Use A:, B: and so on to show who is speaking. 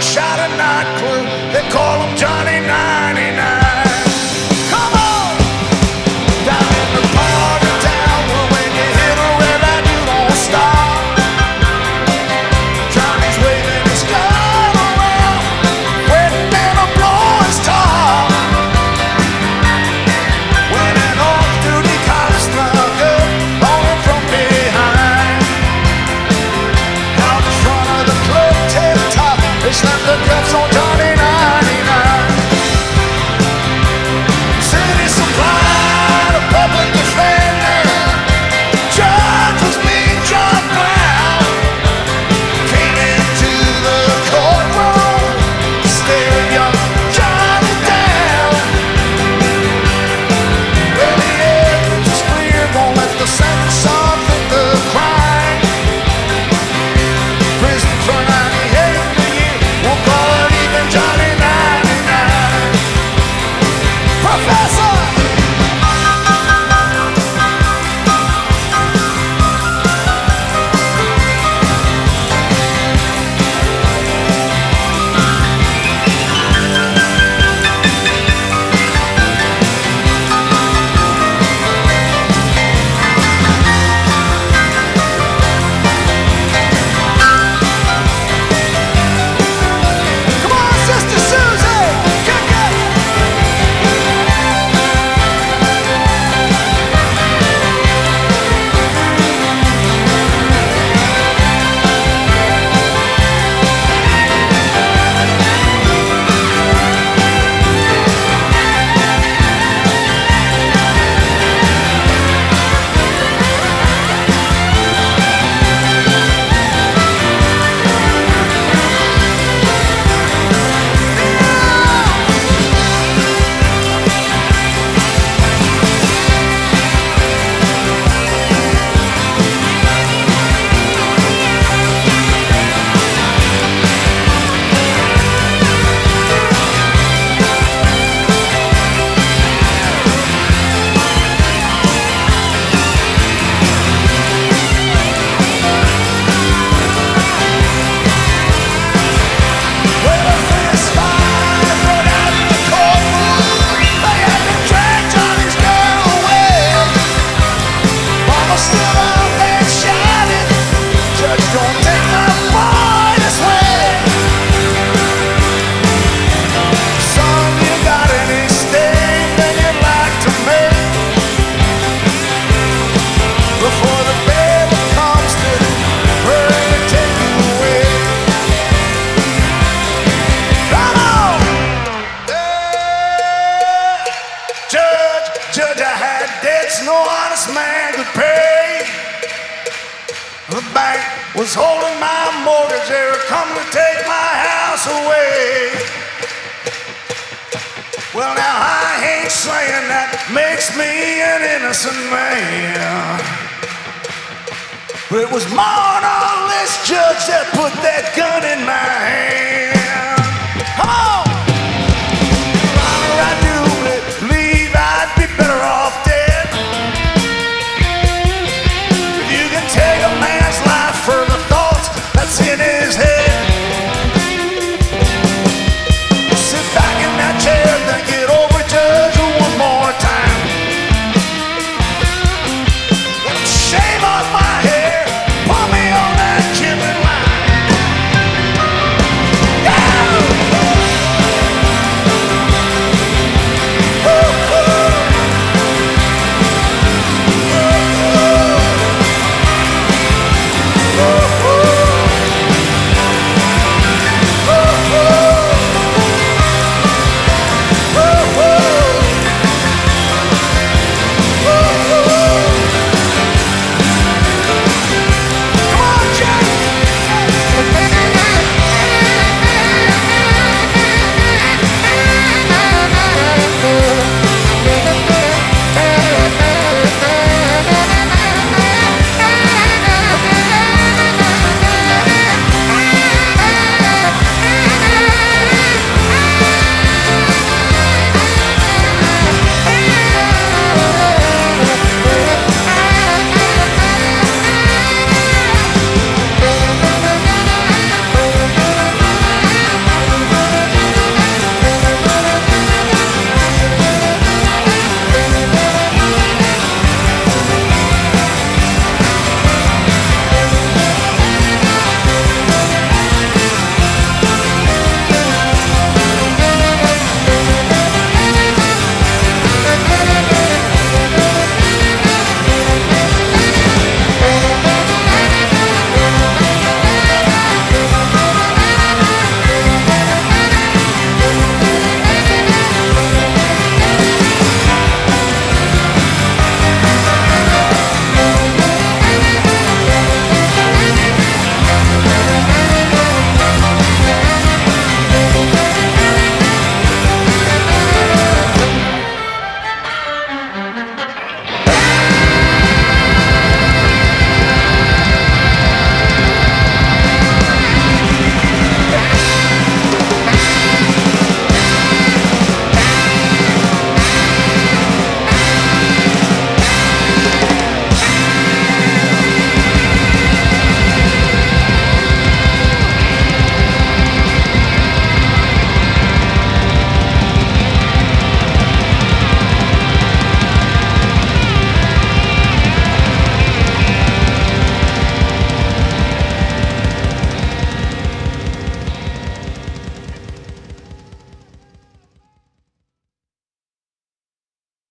A: shot a nightclub. They call him Johnny 99. Come on! Down in the part of town where when you hit a red light you don't stop. Johnny's waving his gun around, waiting to blow his top. When an off-duty cop snuck up on him from behind, out in front of the club tip-top, they slapped the cuffs on Johnny 99. City supplied a public defender. Judge was mean John Brown. Came into the courtroom, staring young Johnny down. Well, the evidence is clear, won't let the sentence unfit the crime. Prison for 98 a year, we'll call it even Johnny 99. Professor! Come on, Sister Susie! Kick it! Well, a fist fight broke out in the courtroom. They had to drag Johnny's girl away. Mama stood up and shouted, "Judge, don't take my boy this way. Son, you got any sting that you'd like to make before the bail comes to hurry to take you away?" Come on! Judge, I had debts no honest man could pay. The bank was holding my mortgage. They were coming to take my house away. Well, now I ain't saying that makes me an innocent man, but it was more than all this judge that put that gun in my hand. Come on!